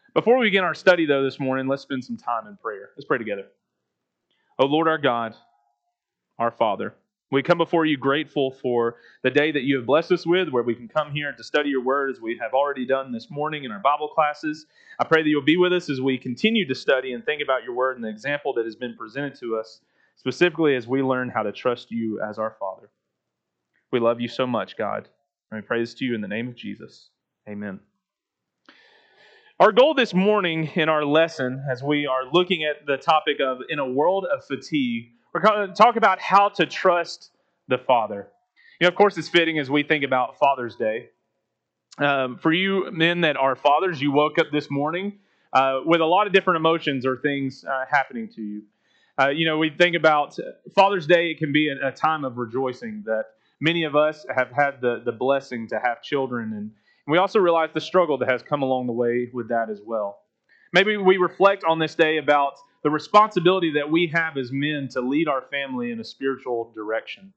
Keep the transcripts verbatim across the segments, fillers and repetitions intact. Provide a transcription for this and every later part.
Before we begin our study, though, this morning, let's spend some time in prayer. Let's pray together. Oh, Lord our God, our Father, we come before you grateful for the day that you have blessed us with, where we can come here to study your word as we have already done this morning in our Bible classes. I pray that you'll be with us as we continue to study and think about your word and the example that has been presented to us, specifically as we learn how to trust you as our Father. We love you so much, God, and we pray this to you in the name of Jesus. Amen. Our goal this morning in our lesson, as we are looking at the topic of in a world of fatigue, we're going to talk about how to trust the Father. You know, of course, it's fitting as we think about Father's Day. Um, for you men that are fathers, you woke up this morning uh, with a lot of different emotions or things uh, happening to you. Uh, you know, we think about Father's Day, it can be a, a time of rejoicing that many of us have had the, the blessing to have children, and we also realize the struggle that has come along the way with that as well. Maybe we reflect on this day about the responsibility that we have as men to lead our family in a spiritual direction.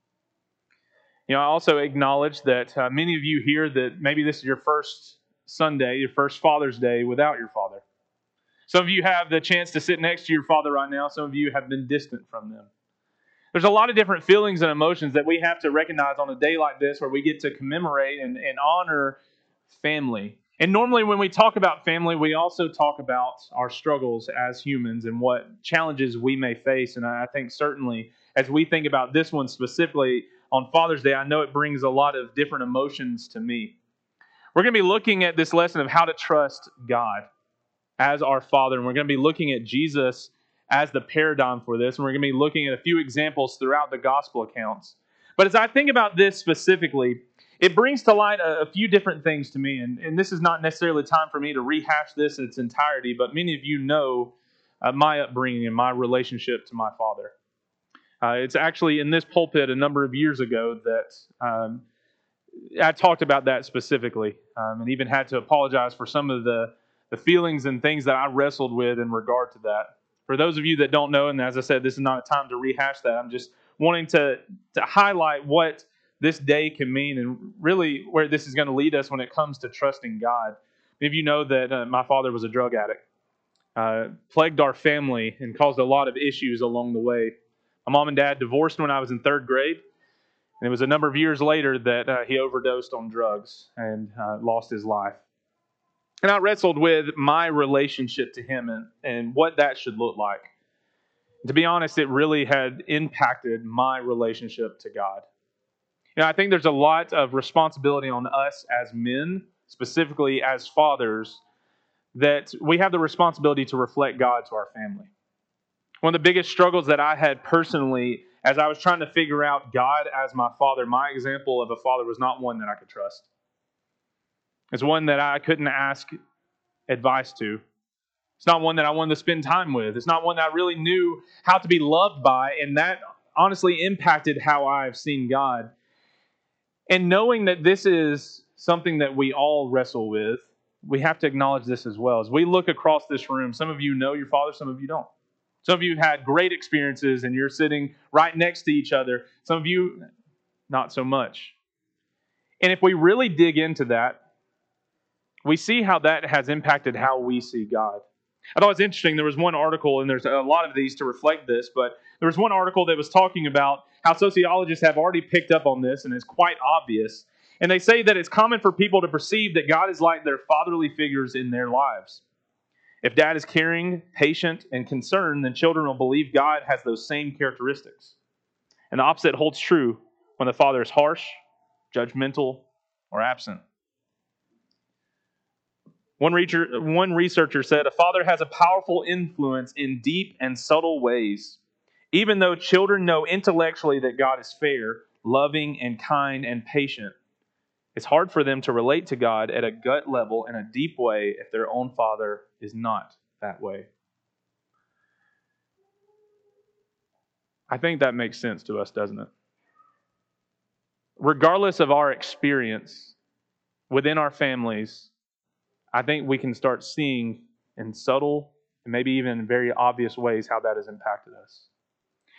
You know, I also acknowledge that uh, many of you here that maybe this is your first Sunday, your first Father's Day without your father. Some of you have the chance to sit next to your father right now. Some of you have been distant from them. There's a lot of different feelings and emotions that we have to recognize on a day like this where we get to commemorate and, and honor family. And normally when we talk about family, we also talk about our struggles as humans and what challenges we may face. And I think certainly as we think about this one specifically on Father's Day, I know it brings a lot of different emotions to me. We're going to be looking at this lesson of how to trust God as our Father. And we're going to be looking at Jesus as the paradigm for this. And we're going to be looking at a few examples throughout the gospel accounts. But as I think about this specifically, it brings to light a, a few different things to me. And, and this is not necessarily time for me to rehash this in its entirety, but many of you know uh, my upbringing and my relationship to my father. Uh, it's actually in this pulpit a number of years ago that um, I talked about that specifically, um, and even had to apologize for some of the, the feelings and things that I wrestled with in regard to that. For those of you that don't know, and as I said, this is not a time to rehash that, I'm just wanting to, to highlight what this day can mean and really where this is going to lead us when it comes to trusting God. Many of you know that uh, my father was a drug addict, uh, plagued our family and caused a lot of issues along the way. My mom and dad divorced when I was in third grade. And it was a number of years later that uh, he overdosed on drugs and uh, lost his life. And I wrestled with my relationship to him and, and what that should look like. To be honest, it really had impacted my relationship to God. You know, I think there's a lot of responsibility on us as men, specifically as fathers, that we have the responsibility to reflect God to our family. One of the biggest struggles that I had personally as I was trying to figure out God as my father, my example of a father was not one that I could trust. It's one that I couldn't ask advice to. It's not one that I wanted to spend time with. It's not one that I really knew how to be loved by, and that honestly impacted how I've seen God. And knowing that this is something that we all wrestle with, we have to acknowledge this as well. As we look across this room, some of you know your father, some of you don't. Some of you had great experiences and you're sitting right next to each other. Some of you, not so much. And if we really dig into that, we see how that has impacted how we see God. I thought it was interesting. There was one article, and there's a lot of these to reflect this, but there was one article that was talking about how sociologists have already picked up on this, and it's quite obvious. And they say that it's common for people to perceive that God is like their fatherly figures in their lives. If dad is caring, patient, and concerned, then children will believe God has those same characteristics. And the opposite holds true when the father is harsh, judgmental, or absent. One, reacher, one researcher said, a father has a powerful influence in deep and subtle ways. Even though children know intellectually that God is fair, loving, and kind, and patient, it's hard for them to relate to God at a gut level in a deep way if their own father is not that way. I think that makes sense to us, doesn't it? Regardless of our experience within our families, I think we can start seeing in subtle and maybe even in very obvious ways how that has impacted us.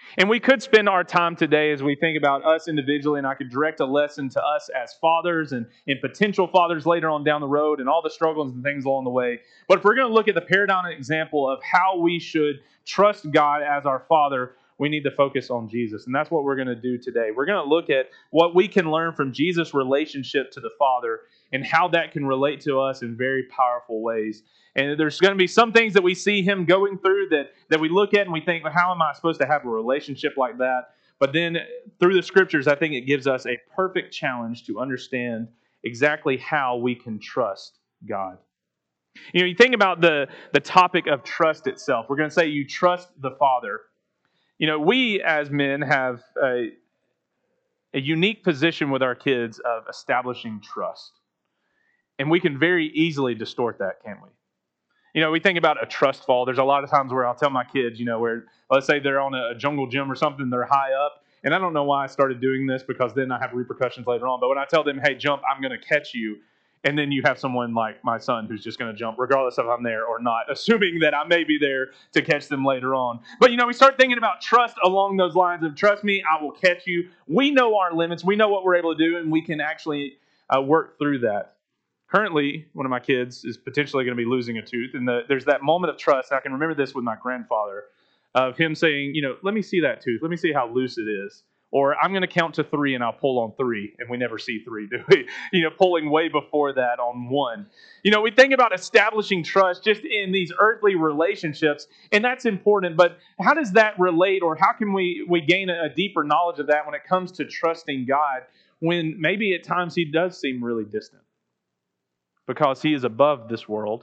And we could spend our time today as we think about us individually, and I could direct a lesson to us as fathers and, and potential fathers later on down the road and all the struggles and things along the way. But if we're going to look at the paradigm example of how we should trust God as our Father, we need to focus on Jesus. And that's what we're going to do today. We're going to look at what we can learn from Jesus' relationship to the Father and how that can relate to us in very powerful ways. And there's going to be some things that we see him going through that, that we look at and we think, well, how am I supposed to have a relationship like that? But then through the scriptures, I think it gives us a perfect challenge to understand exactly how we can trust God. You know, you think about the, the topic of trust itself. We're going to say you trust the Father. You know, we as men have a, a unique position with our kids of establishing trust. And we can very easily distort that, can't we? You know, we think about a trust fall. There's a lot of times where I'll tell my kids, you know, where let's say they're on a jungle gym or something, they're high up. And I don't know why I started doing this because then I have repercussions later on. But when I tell them, hey, jump, I'm going to catch you. And then you have someone like my son who's just going to jump regardless if I'm there or not, assuming that I may be there to catch them later on. But, you know, we start thinking about trust along those lines of trust me, I will catch you. We know our limits. We know what we're able to do, and we can actually uh, work through that. Currently, one of my kids is potentially going to be losing a tooth, and the, there's that moment of trust. I can remember this with my grandfather, of him saying, you know, let me see that tooth. Let me see how loose it is. Or I'm going to count to three, and I'll pull on three, and we never see three, do we? You know, pulling way before that on one. You know, we think about establishing trust just in these earthly relationships, and that's important, but how does that relate, or how can we, we gain a, a deeper knowledge of that when it comes to trusting God, when maybe at times he does seem really distant? Because he is above this world.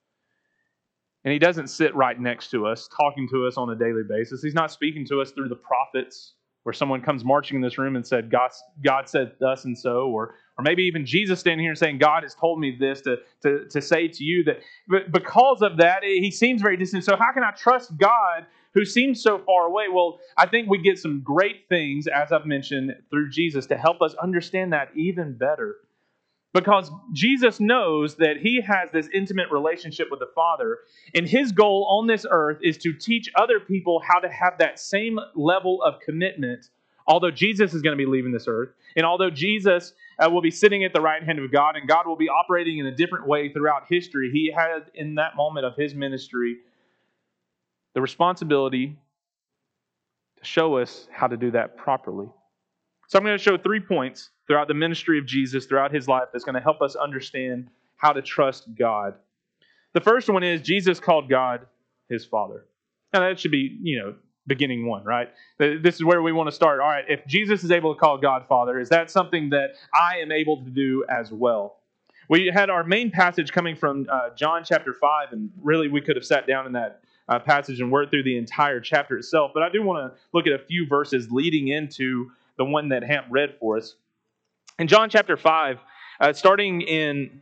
And he doesn't sit right next to us, talking to us on a daily basis. He's not speaking to us through the prophets, where someone comes marching in this room and said, God, God said thus and so. Or, or maybe even Jesus standing here and saying, God has told me this to, to, to say to you that. But because of that, he seems very distant. So how can I trust God who seems so far away? Well, I think we get some great things, as I've mentioned, through Jesus to help us understand that even better. Because Jesus knows that he has this intimate relationship with the Father, and his goal on this earth is to teach other people how to have that same level of commitment, although Jesus is going to be leaving this earth, and although Jesus uh, will be sitting at the right hand of God, and God will be operating in a different way throughout history, he had in that moment of his ministry the responsibility to show us how to do that properly. So I'm going to show three points throughout the ministry of Jesus, throughout his life, that's going to help us understand how to trust God. The first one is Jesus called God his Father. Now that should be, you know, beginning one, right? This is where we want to start. All right, if Jesus is able to call God Father, is that something that I am able to do as well? We had our main passage coming from uh, John chapter five, and really we could have sat down in that uh, passage and worked through the entire chapter itself, but I do want to look at a few verses leading into the one that Hamp read for us. In John chapter five, uh, starting in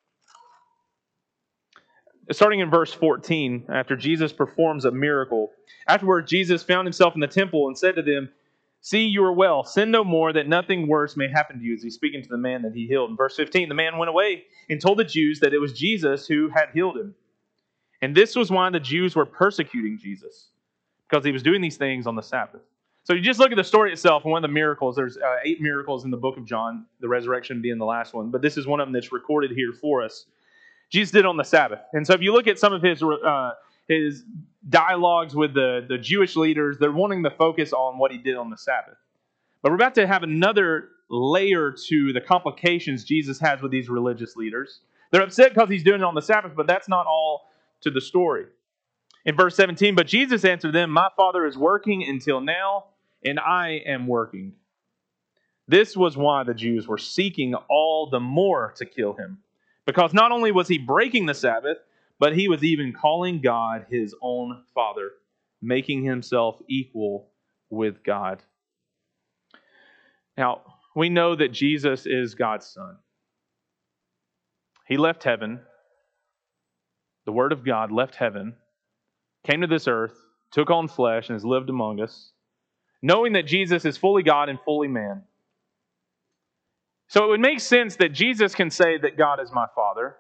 starting in verse fourteen, after Jesus performs a miracle, afterward Jesus found himself in the temple and said to them, "See, you are well. Sin no more, that nothing worse may happen to you." As he's speaking to the man that he healed. In verse fifteen, the man went away and told the Jews that it was Jesus who had healed him. And this was why the Jews were persecuting Jesus, because he was doing these things on the Sabbath. So you just look at the story itself, and one of the miracles, there's uh, eight miracles in the book of John, the resurrection being the last one, but this is one of them that's recorded here for us. Jesus did on the Sabbath. And so if you look at some of his uh, his dialogues with the, the Jewish leaders, they're wanting to focus on what he did on the Sabbath. But we're about to have another layer to the complications Jesus has with these religious leaders. They're upset because he's doing it on the Sabbath, but that's not all to the story. In verse seventeen, but Jesus answered them, "My Father is working until now, and I am working." This was why the Jews were seeking all the more to kill him. Because not only was he breaking the Sabbath, but he was even calling God his own Father, making himself equal with God. Now, we know that Jesus is God's Son. He left heaven. The Word of God left heaven, came to this earth, took on flesh, and has lived among us, knowing that Jesus is fully God and fully man. So it would make sense that Jesus can say that God is my Father.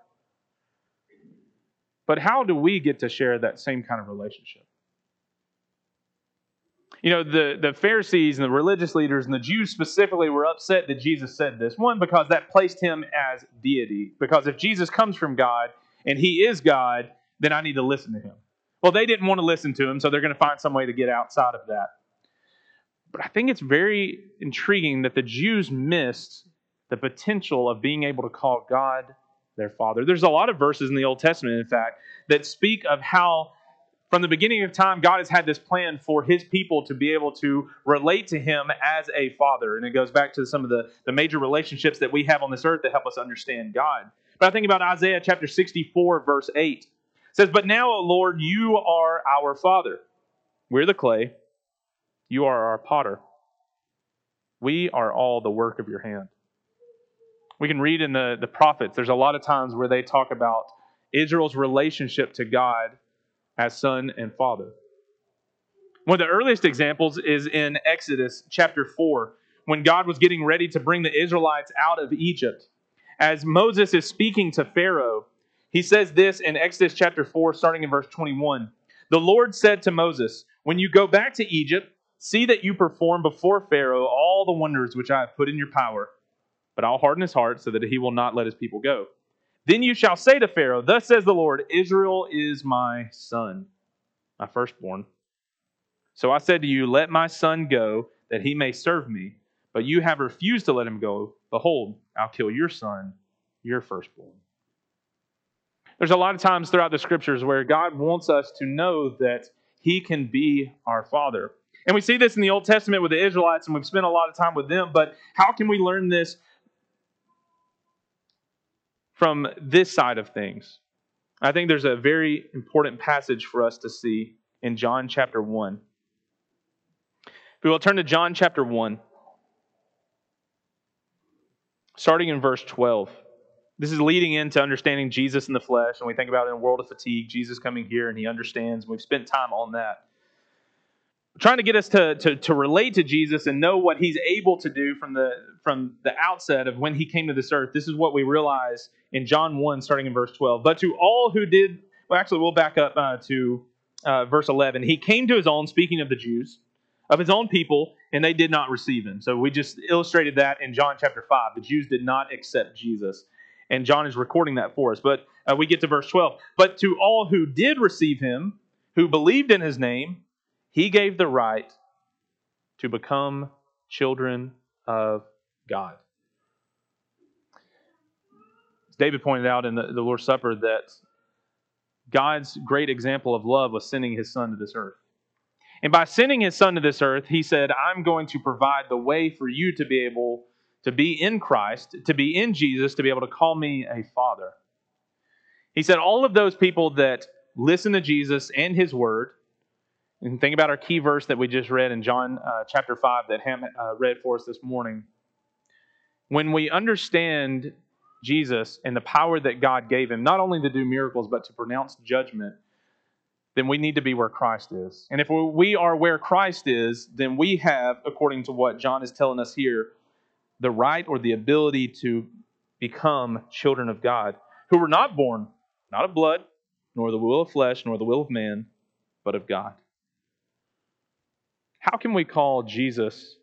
But how do we get to share that same kind of relationship? You know, the, the Pharisees and the religious leaders and the Jews specifically were upset that Jesus said this. One, because that placed him as deity. Because if Jesus comes from God and he is God, then I need to listen to him. Well, they didn't want to listen to him, so they're going to find some way to get outside of that. But I think it's very intriguing that the Jews missed the potential of being able to call God their Father. There's a lot of verses in the Old Testament, in fact, that speak of how from the beginning of time, God has had this plan for his people to be able to relate to him as a father. And it goes back to some of the, the major relationships that we have on this earth that help us understand God. But I think about Isaiah chapter sixty-four, verse eight. It says, "But now, O Lord, you are our Father. We're the clay. You are our potter. We are all the work of your hand." We can read in the, the prophets, there's a lot of times where they talk about Israel's relationship to God as son and father. One of the earliest examples is in Exodus chapter four, when God was getting ready to bring the Israelites out of Egypt. As Moses is speaking to Pharaoh, he says this in Exodus chapter four, starting in verse twenty-one. "The Lord said to Moses, when you go back to Egypt, see that you perform before Pharaoh all the wonders which I have put in your power, but I'll harden his heart so that he will not let his people go. Then you shall say to Pharaoh, thus says the Lord, Israel is my son, my firstborn. So I said to you, let my son go, that he may serve me. But you have refused to let him go. Behold, I'll kill your son, your firstborn." There's a lot of times throughout the scriptures where God wants us to know that he can be our father. And we see this in the Old Testament with the Israelites, and we've spent a lot of time with them. But how can we learn this from this side of things? I think there's a very important passage for us to see in John chapter one. If we will turn to John chapter one, starting in verse twelve. This is leading into understanding Jesus in the flesh, and we think about it in a world of fatigue, Jesus coming here and he understands. We've spent time on that. Trying to get us to, to, to relate to Jesus and know what he's able to do from the, from the outset of when he came to this earth. This is what we realize in John one, starting in verse twelve. "But to all who did," well, actually, we'll back up uh, to uh, verse eleven. "He came to his own," speaking of the Jews, "of his own people, and they did not receive him." So we just illustrated that in John chapter five. The Jews did not accept Jesus. And John is recording that for us. But uh, we get to verse twelve. "But to all who did receive him, who believed in his name, he gave the right to become children of God." As David pointed out in the, the Lord's Supper, that God's great example of love was sending his son to this earth. And by sending his son to this earth, he said, I'm going to provide the way for you to be able to be in Christ, to be in Jesus, to be able to call me a father. He said all of those people that listen to Jesus and his word, and think about our key verse that we just read in John uh, chapter five that Ham uh, read for us this morning. When we understand Jesus and the power that God gave him, not only to do miracles, but to pronounce judgment, then we need to be where Christ is. And if we are where Christ is, then we have, according to what John is telling us here, the right or the ability to become children of God, who were not born, not of blood, nor the will of flesh, nor the will of man, but of God. How can we call Jesus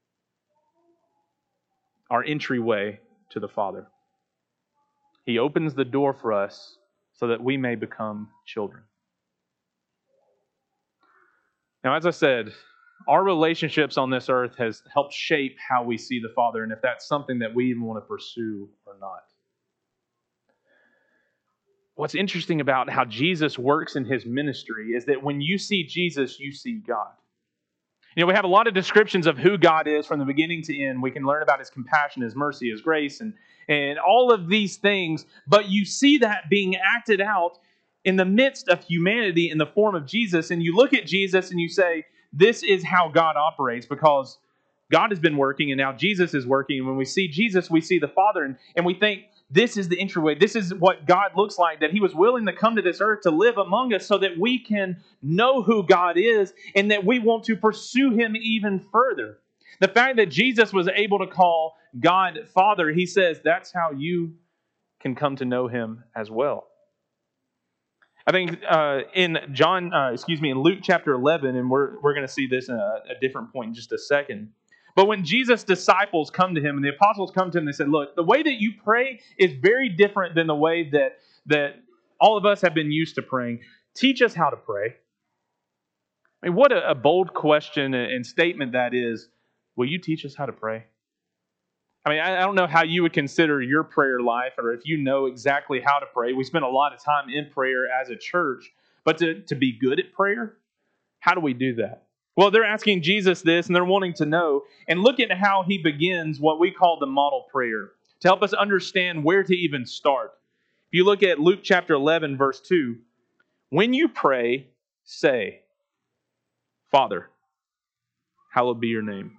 our entryway to the Father? He opens the door for us so that we may become children. Now, as I said, our relationships on this earth has helped shape how we see the Father, and if that's something that we even want to pursue or not. What's interesting about how Jesus works in his ministry is that when you see Jesus, you see God. You know, we have a lot of descriptions of who God is from the beginning to end. We can learn about his compassion, his mercy, his grace, and, and all of these things. But you see that being acted out in the midst of humanity in the form of Jesus. And you look at Jesus and you say, this is how God operates, because God has been working and now Jesus is working. And when we see Jesus, we see the Father. And, and we think, this is the entryway. This is what God looks like, that he was willing to come to this earth to live among us so that we can know who God is and that we want to pursue him even further. The fact that Jesus was able to call God Father, he says that's how you can come to know him as well. I think uh, in John, uh, excuse me, in Luke chapter eleven, and we're we're going to see this in a, a different point in just a second. But when Jesus' disciples come to him and the apostles come to him, they said, "Look, the way that you pray is very different than the way that that all of us have been used to praying. Teach us how to pray." I mean, what a, a bold question and statement that is. Will you teach us how to pray? I mean, I, I don't know how you would consider your prayer life or if you know exactly how to pray. We spend a lot of time in prayer as a church, but to, to be good at prayer, how do we do that? Well, they're asking Jesus this and they're wanting to know. And look at how he begins what we call the model prayer to help us understand where to even start. If you look at Luke chapter eleven, verse two, when you pray, say, Father, hallowed be your name.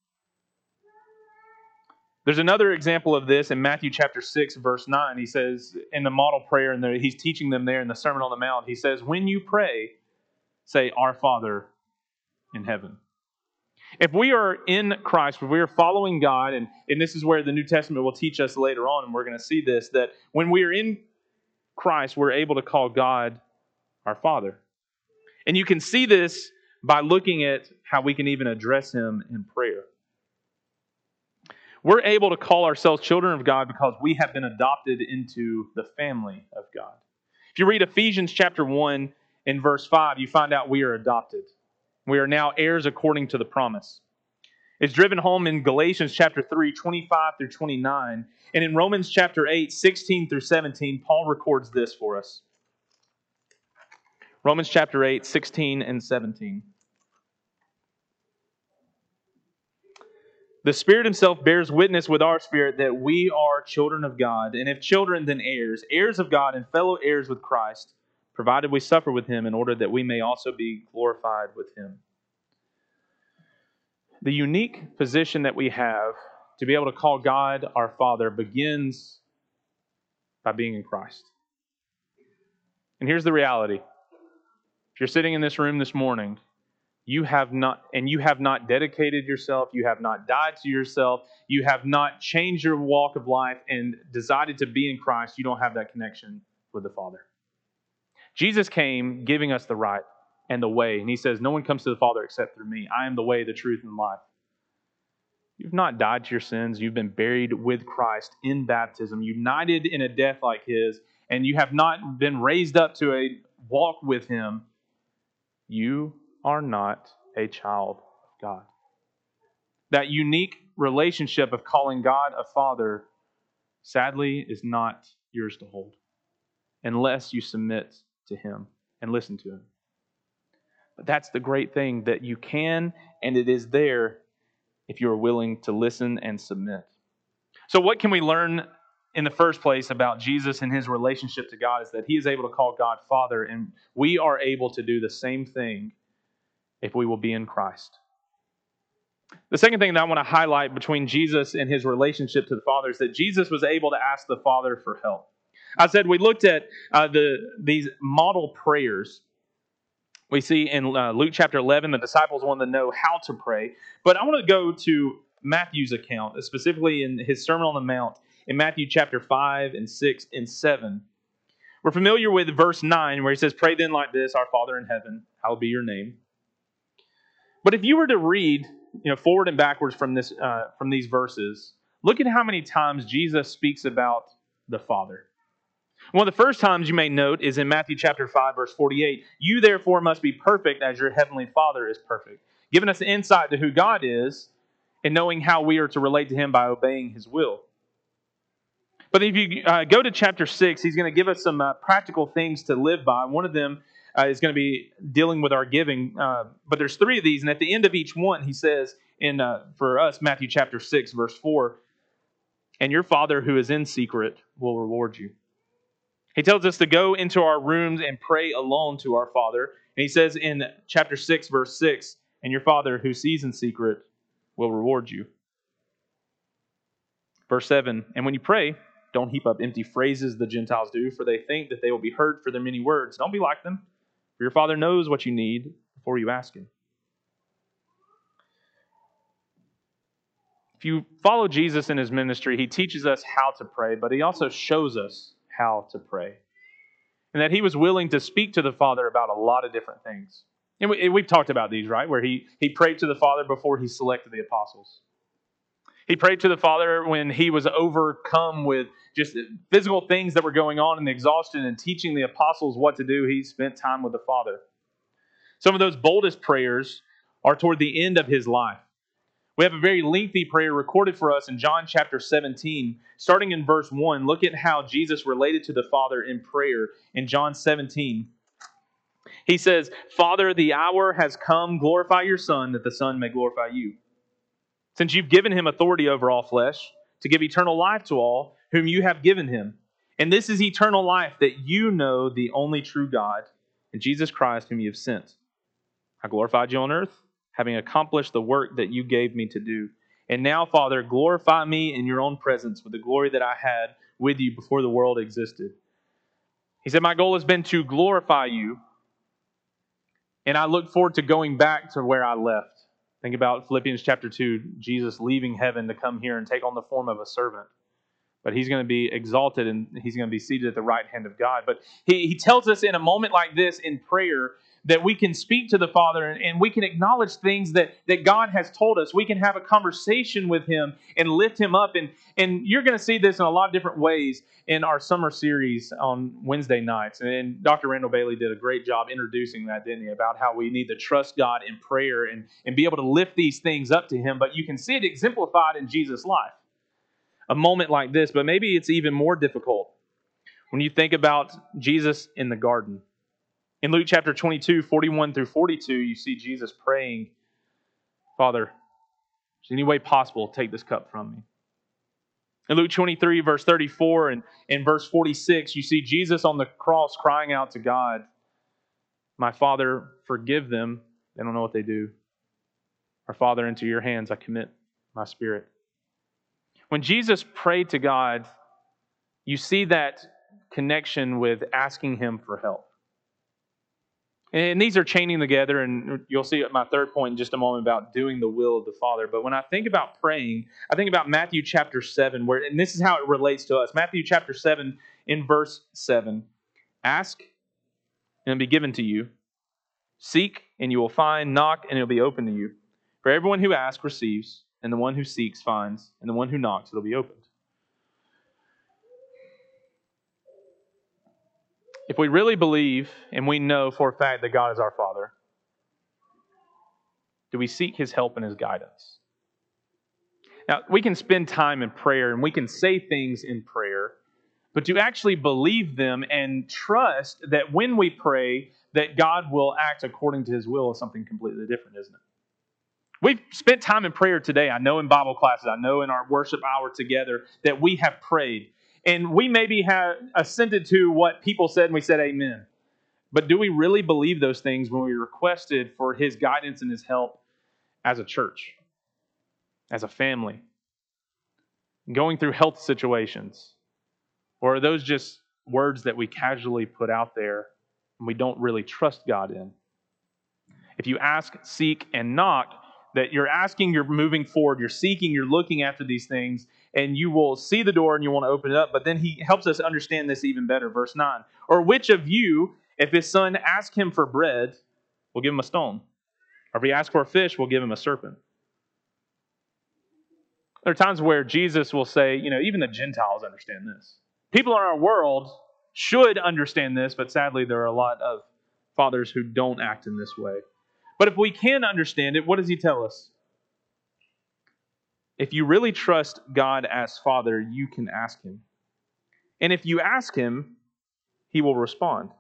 There's another example of this in Matthew chapter six, verse nine. He says in the model prayer, and he's teaching them there in the Sermon on the Mount, he says, when you pray, say, Our Father in heaven. If we are in Christ, if we are following God, and, and this is where the New Testament will teach us later on, and we're going to see this, that when we are in Christ, we're able to call God our Father. And you can see this by looking at how we can even address Him in prayer. We're able to call ourselves children of God because we have been adopted into the family of God. If you read Ephesians chapter one and verse five, you find out we are adopted. We are now heirs according to the promise. It's driven home in Galatians chapter three, twenty-five through twenty-nine. And in Romans chapter eight, sixteen through seventeen, Paul records this for us. Romans chapter eight, sixteen and seventeen. The Spirit Himself bears witness with our spirit that we are children of God, and if children, then heirs, heirs of God and fellow heirs with Christ, provided we suffer with Him in order that we may also be glorified with Him. The unique position that we have to be able to call God our Father begins by being in Christ. And here's the reality. If you're sitting in this room this morning, you have not, and you have not dedicated yourself, you have not died to yourself, you have not changed your walk of life and decided to be in Christ, you don't have that connection with the Father. Jesus came giving us the right and the way, and He says, no one comes to the Father except through me. I am the way, the truth, and life. You've not died to your sins, you've been buried with Christ in baptism, united in a death like His, and you have not been raised up to a walk with Him. You are not a child of God. That unique relationship of calling God a Father, sadly, is not yours to hold unless you submit to Him and listen to Him. But that's the great thing, that you can, and it is there if you are willing to listen and submit. So what can we learn in the first place about Jesus and His relationship to God is that He is able to call God Father, and we are able to do the same thing if we will be in Christ. The second thing that I want to highlight between Jesus and His relationship to the Father is that Jesus was able to ask the Father for help. I said we looked at uh, the these model prayers. We see in uh, Luke chapter eleven, the disciples wanted to know how to pray. But I want to go to Matthew's account, specifically in his Sermon on the Mount, in Matthew chapter five and six and seven. We're familiar with verse nine, where he says, "Pray then like this, Our Father in heaven, hallowed be your name." But if you were to read, you know, forward and backwards from this, uh, from these verses, look at how many times Jesus speaks about the Father. One of the first times you may note is in Matthew chapter five, verse forty-eight. You therefore must be perfect as your heavenly Father is perfect. Giving us insight to who God is and knowing how we are to relate to Him by obeying His will. But if you uh, go to chapter six, He's going to give us some uh, practical things to live by. One of them uh, is going to be dealing with our giving. Uh, but there's three of these, and at the end of each one, He says, in uh, for us, Matthew chapter six, verse four, "And your Father who is in secret will reward you." He tells us to go into our rooms and pray alone to our Father. And He says in chapter six, verse six, "And your Father who sees in secret will reward you." Verse seven, "And when you pray, don't heap up empty phrases the Gentiles do, for they think that they will be heard for their many words. Don't be like them, for your Father knows what you need before you ask Him." If you follow Jesus in His ministry, He teaches us how to pray, but He also shows us how to pray. and that he was willing to speak to the Father about a lot of different things. And we, we've talked about these, right? Where he, he prayed to the Father before he selected the apostles. He prayed to the Father when he was overcome with just physical things that were going on and the exhaustion, and teaching the apostles what to do. He spent time with the Father. Some of those boldest prayers are toward the end of his life. We have a very lengthy prayer recorded for us in John chapter seventeen. Starting in verse one, look at how Jesus related to the Father in prayer in John seventeen. He says, "Father, the hour has come. Glorify your Son, that the Son may glorify you. Since you've given him authority over all flesh, to give eternal life to all whom you have given him. And this is eternal life, that you know the only true God, and Jesus Christ whom you have sent. I glorified you on earth, having accomplished the work that you gave me to do. And now, Father, glorify me in your own presence with the glory that I had with you before the world existed." He said, "My goal has been to glorify you, and I look forward to going back to where I left." Think about Philippians chapter two, Jesus leaving heaven to come here and take on the form of a servant. But he's going to be exalted and he's going to be seated at the right hand of God. But he, he tells us in a moment like this in prayer that we can speak to the Father and, and we can acknowledge things that, that God has told us. We can have a conversation with him and lift him up. And, and you're going to see this in a lot of different ways in our summer series on Wednesday nights. And Doctor Randall Bailey did a great job introducing that, didn't he? About how we need to trust God in prayer and, and be able to lift these things up to him. But you can see it exemplified in Jesus' life. A moment like this, but maybe it's even more difficult when you think about Jesus in the garden. In Luke chapter twenty-two, forty-one through forty-two, you see Jesus praying, "Father, if there's any way possible, take this cup from me." In Luke twenty-three, verse thirty-four, and in verse forty-six, you see Jesus on the cross crying out to God, "My Father, forgive them. They don't know what they do. Our Father, into your hands I commit my spirit." When Jesus prayed to God, you see that connection with asking him for help. And these are chaining together, and you'll see my third point in just a moment about doing the will of the Father. But when I think about praying, I think about Matthew chapter seven, where, and this is how it relates to us. Matthew chapter seven, in verse seven. "Ask, and it'll be given to you. Seek, and you will find. Knock, and it'll be open to you. For everyone who asks receives, and the one who seeks finds, and the one who knocks it'll be opened." If we really believe and we know for a fact that God is our Father, do we seek his help and his guidance? Now, we can spend time in prayer and we can say things in prayer, but to actually believe them and trust that when we pray that God will act according to his will is something completely different, isn't it? We've spent time in prayer today. I know in Bible classes, I know in our worship hour together that we have prayed. And we maybe have assented to what people said and we said amen. But do we really believe those things when we requested for his guidance and his help as a church, as a family, going through health situations? Or are those just words that we casually put out there and we don't really trust God in? If you ask, seek, and knock, that you're asking, you're moving forward, you're seeking, you're looking after these things, and you will see the door and you want to open it up. But then he helps us understand this even better. Verse nine. "Or which of you, if his son asks him for bread, will give him a stone? Or if he asks for a fish, will give him a serpent?" There are times where Jesus will say, you know, even the Gentiles understand this. People in our world should understand this, but sadly there are a lot of fathers who don't act in this way. But if we can understand it, what does he tell us? If you really trust God as Father, you can ask him. And if you ask him, he will respond.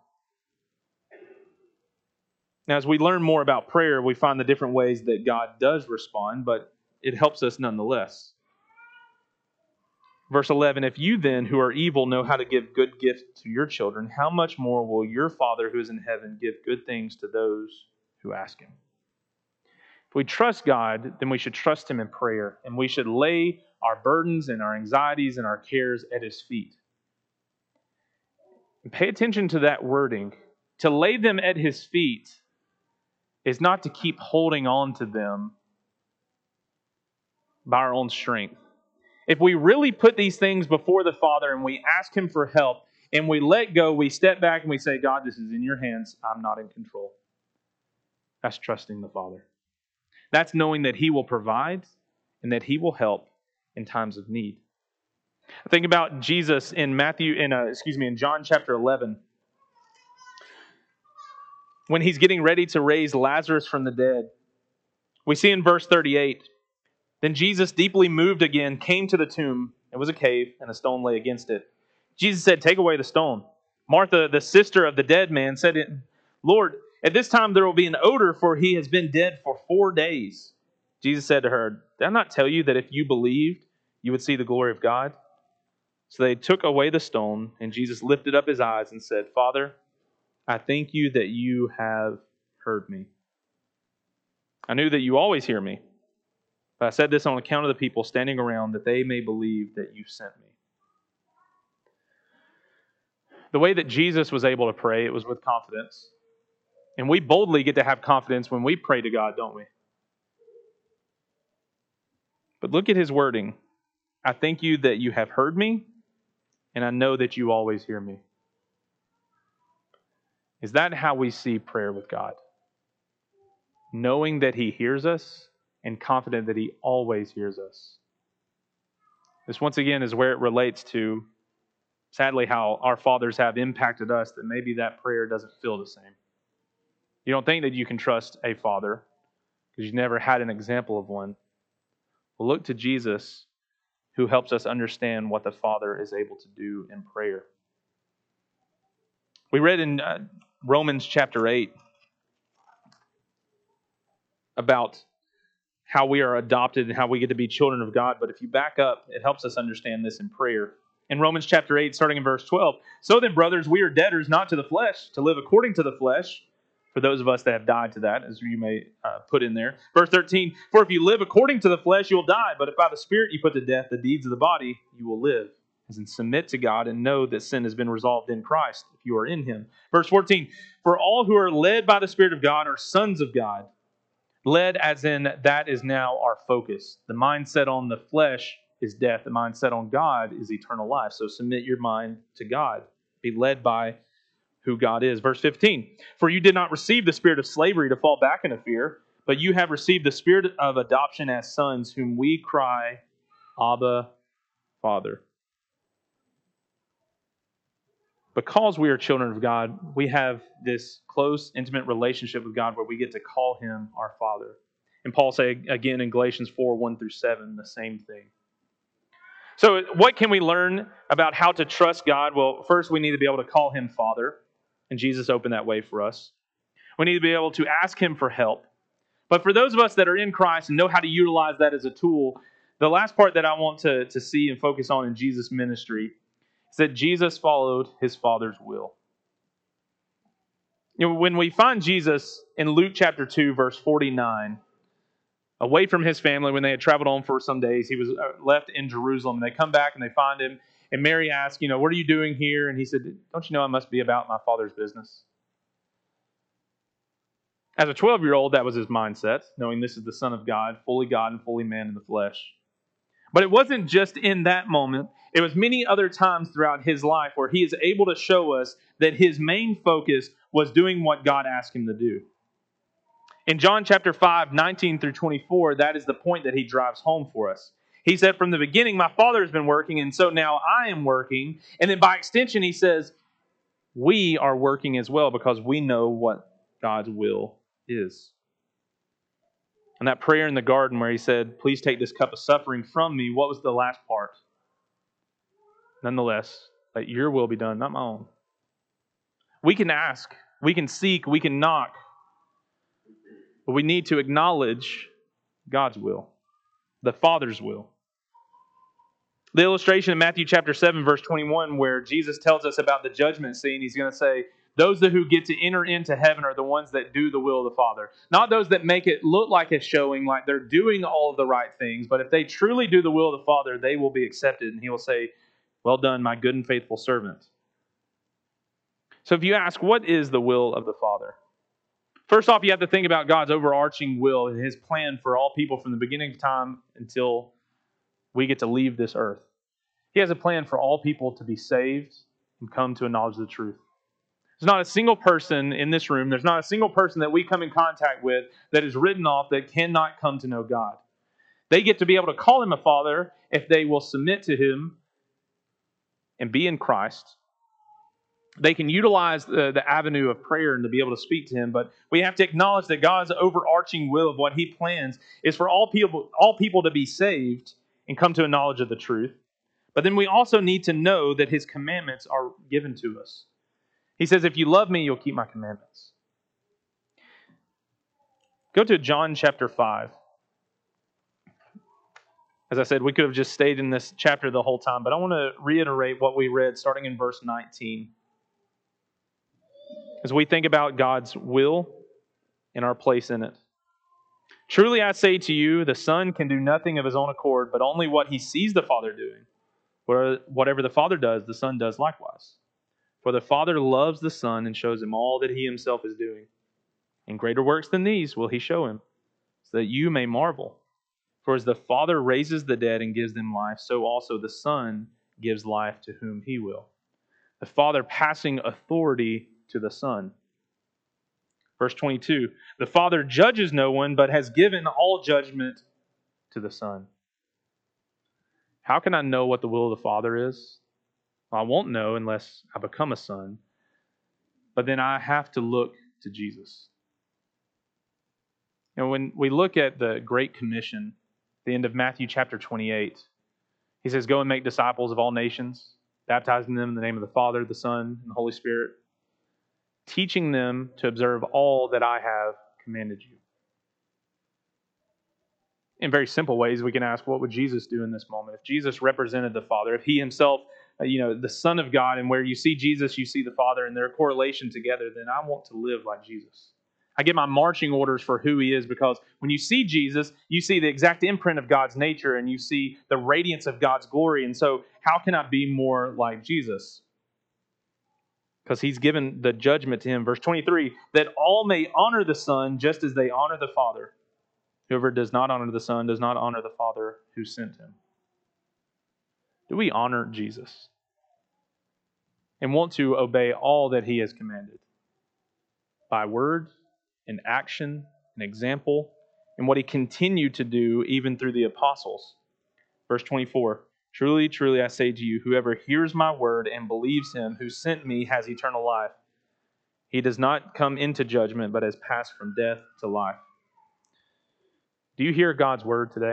Now, as we learn more about prayer, we find the different ways that God does respond, but it helps us nonetheless. Verse eleven, "If you then, who are evil, know how to give good gifts to your children, how much more will your Father who is in heaven give good things to those who ask him?" If we trust God, then we should trust him in prayer, and we should lay our burdens and our anxieties and our cares at his feet. And pay attention to that wording. To lay them at his feet is not to keep holding on to them by our own strength. If we really put these things before the Father and we ask him for help, and we let go, we step back and we say, God, this is in your hands. I'm not in control. That's trusting the Father. That's knowing that He will provide and that He will help in times of need. Think about Jesus in Matthew, in uh, excuse me, in John chapter eleven, when He's getting ready to raise Lazarus from the dead. We see in verse thirty-eight, then Jesus, deeply moved again, came to the tomb. It was a cave, and a stone lay against it. Jesus said, take away the stone. Martha, the sister of the dead man, said, Lord, at this time there will be an odor, for he has been dead for four days. Jesus said to her, did I not tell you that if you believed, you would see the glory of God? So they took away the stone, and Jesus lifted up his eyes and said, Father, I thank you that you have heard me. I knew that you always hear me, but I said this on account of the people standing around, that they may believe that you sent me. The way that Jesus was able to pray, it was with confidence. And we boldly get to have confidence when we pray to God, don't we? But look at his wording. I thank you that you have heard me, and I know that you always hear me. Is that how we see prayer with God? Knowing that He hears us and confident that He always hears us. This once again is where it relates to, sadly, how our fathers have impacted us, that maybe that prayer doesn't feel the same. You don't think that you can trust a father because you've never had an example of one. Well, look to Jesus, who helps us understand what the Father is able to do in prayer. We read in uh, Romans chapter eight about how we are adopted and how we get to be children of God. But if you back up, it helps us understand this in prayer. In Romans chapter eight, starting in verse twelve, so then, brothers, we are debtors not to the flesh, to live according to the flesh, for those of us that have died to that, as you may uh, put in there. Verse thirteen, for if you live according to the flesh, you will die. But if by the Spirit you put to death the deeds of the body, you will live. As in, submit to God and know that sin has been resolved in Christ, if you are in Him. Verse fourteen, for all who are led by the Spirit of God are sons of God. Led as in, that is now our focus. The mindset on the flesh is death. The mindset on God is eternal life. So submit your mind to God. Be led by who God is. Verse fifteen, for you did not receive the spirit of slavery to fall back into fear, but you have received the spirit of adoption as sons, whom we cry, Abba, Father. Because we are children of God, we have this close, intimate relationship with God where we get to call Him our Father. And Paul say again in Galatians four, one through seven, the same thing. So what can we learn about how to trust God? Well, first we need to be able to call Him Father, and Jesus opened that way for us. We need to be able to ask Him for help. But for those of us that are in Christ and know how to utilize that as a tool, the last part that I want to, to see and focus on in Jesus' ministry is that Jesus followed His Father's will. You know, when we find Jesus in Luke chapter two, verse forty-nine, away from His family when they had traveled on for some days, He was left in Jerusalem. And they come back and they find Him. And Mary asks, you know, what are you doing here? And He said, don't you know I must be about my Father's business? As a twelve-year-old, that was his mindset, knowing this is the Son of God, fully God and fully man in the flesh. But it wasn't just in that moment. It was many other times throughout His life where He is able to show us that His main focus was doing what God asked Him to do. In John chapter five, nineteen through twenty-four, that is the point that He drives home for us. He said, from the beginning, my Father has been working, and so now I am working. And then by extension, He says, we are working as well because we know what God's will is. And that prayer in the garden where He said, please take this cup of suffering from me, what was the last part? Nonetheless, let your will be done, not my own. We can ask, we can seek, we can knock, but we need to acknowledge God's will, the Father's will. The illustration in Matthew chapter seven, verse twenty-one, where Jesus tells us about the judgment scene, He's going to say, those that who get to enter into heaven are the ones that do the will of the Father. Not those that make it look like it's showing, like they're doing all of the right things, but if they truly do the will of the Father, they will be accepted, and He will say, well done, my good and faithful servant. So if you ask, what is the will of the Father? First off, you have to think about God's overarching will and His plan for all people from the beginning of time until we get to leave this earth. He has a plan for all people to be saved and come to a knowledge of the truth. There's not a single person in this room, there's not a single person that we come in contact with that is written off that cannot come to know God. They get to be able to call him a father if they will submit to him and be in Christ. They can utilize the, the avenue of prayer and to be able to speak to him, but we have to acknowledge that God's overarching will of what he plans is for all people, all people to be saved and come to a knowledge of the truth. But then we also need to know that his commandments are given to us. He says, if you love me, you'll keep my commandments. Go to John chapter five. As I said, we could have just stayed in this chapter the whole time, but I want to reiterate what we read starting in verse nineteen. As we think about God's will and our place in it. Truly I say to you, the Son can do nothing of his own accord, but only what he sees the Father doing. Whatever the Father does, the Son does likewise. For the Father loves the Son and shows him all that he himself is doing. And greater works than these will he show him, so that you may marvel. For as the Father raises the dead and gives them life, so also the Son gives life to whom he will. The Father passing authority to the Son. Verse twenty-two, the Father judges no one, but has given all judgment to the Son. How can I know what the will of the Father is? Well, I won't know unless I become a son. But then I have to look to Jesus. And when we look at the Great Commission, the end of Matthew chapter twenty-eight, he says, go and make disciples of all nations, baptizing them in the name of the Father, the Son, and the Holy Spirit, teaching them to observe all that I have commanded you. In very simple ways, we can ask, what would Jesus do in this moment? If Jesus represented the Father, if he himself, you know, the Son of God, and where you see Jesus, you see the Father, and their correlation together, then I want to live like Jesus. I get my marching orders for who he is, because when you see Jesus, you see the exact imprint of God's nature, and you see the radiance of God's glory. And so how can I be more like Jesus? Because he's given the judgment to him. Verse twenty-three, that all may honor the Son just as they honor the Father. Whoever does not honor the Son does not honor the Father who sent him. Do we honor Jesus and want to obey all that he has commanded? By word and action and example, and what he continued to do even through the apostles. Verse twenty-four, truly, truly I say to you, whoever hears my word and believes him who sent me has eternal life. He does not come into judgment, but has passed from death to life. Do you hear God's word today?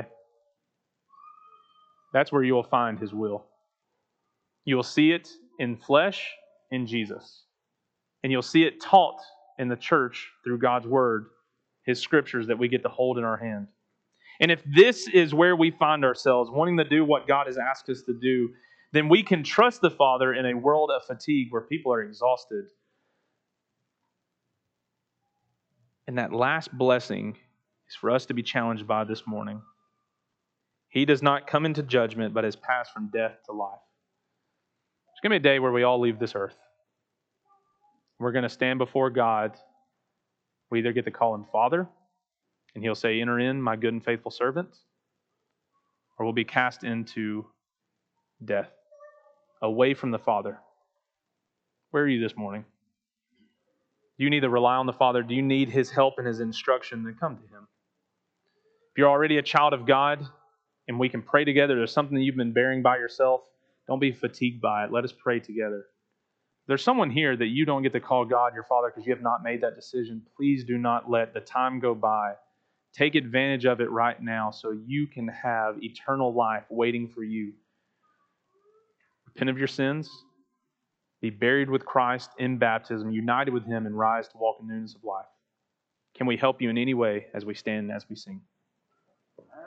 That's where you will find his will. You will see it in flesh in Jesus. And you'll see it taught in the church through God's word, his scriptures that we get to hold in our hand. And if this is where we find ourselves, wanting to do what God has asked us to do, then we can trust the Father in a world of fatigue where people are exhausted. And that last blessing is for us to be challenged by this morning. He does not come into judgment, but has passed from death to life. There's going to be a day where we all leave this earth. We're going to stand before God. We either get to call him Father, and he'll say, enter in, my good and faithful servant, or we'll be cast into death, away from the Father. Where are you this morning? Do you need to rely on the Father? Do you need his help and his instruction? Then come to him. If you're already a child of God, and we can pray together, there's something that you've been bearing by yourself, don't be fatigued by it. Let us pray together. There's someone here that you don't get to call God your Father because you have not made that decision. Please do not let the time go by. Take advantage of it right now so you can have eternal life waiting for you. Repent of your sins. Be buried with Christ in baptism, united with him, and rise to walk in newness of life. Can we help you in any way as we stand and as we sing?